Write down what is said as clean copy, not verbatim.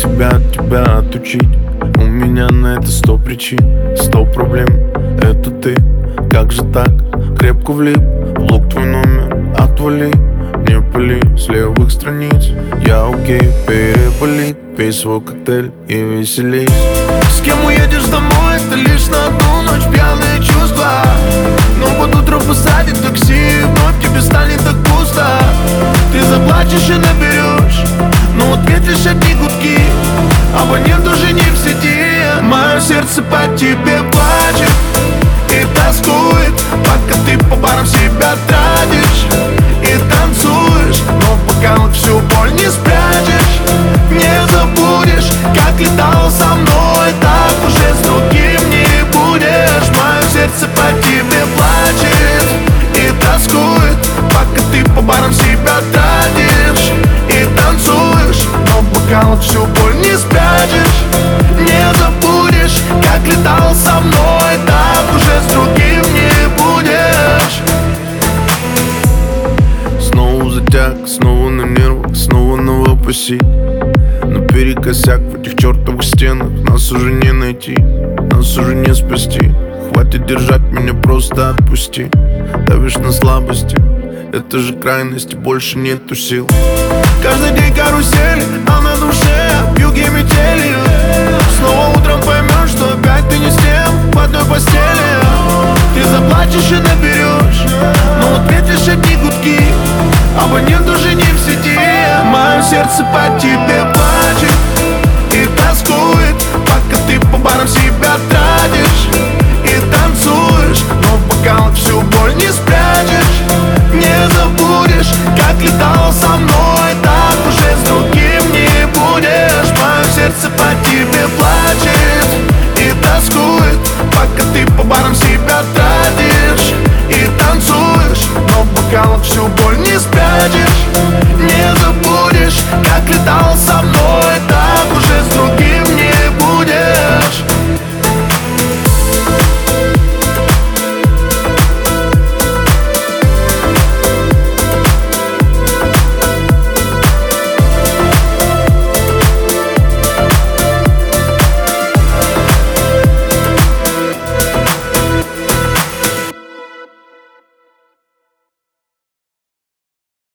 себя от тебя отучить? У меня на это 100 причин, 100 проблем. Это ты, как же так? Крепко влип в лук твой номер. Отвали, не пали с левых страниц. Я окей, переболит. Пей свой коктейль и веселись. С кем уедешь домой, это лишь на одну ночь. Пьяные чувства, но под утро посадит такси, и вновь тебе станет так пусто. Ты заплачешь и наберешь, но в ответ лишь одни гудки. Абонент уже не в сети. Мое сердце по тебе плачет и тоскует, пока ты по барам себя тратишь и танцуешь, но в бокалах всю боль не спрячешь. Не забудешь, как летал со мной, так уже с другим не будешь. Мое сердце по тебе плачет и тоскует, пока ты по барам себя тратишь и танцуешь, но в бокалах всю боль не спрячешь. Не забудешь, как летал со мной, так уже с другим не будешь. Снова затяг, снова на нервах, снова новопосит. Наперекосяк в этих чертовых стенах. Нас уже не найти, нас уже не спасти. Хватит держать меня, просто отпусти. Давишь на слабости, это же крайность, больше нету сил. Каждый день карусель, а на душе вьюги метели. Снова утром поймешь, что опять ты не с тем в одной постели. Ты заплачешь и наберешь, но в ответ лишь одни гудки. Абонент уже не в сети. Мое сердце по тебе плачет и тоскует, пока ты по барам себя тратишь и танцуешь, но в бокалах всю боль не спрячешь. Не забудешь, как летал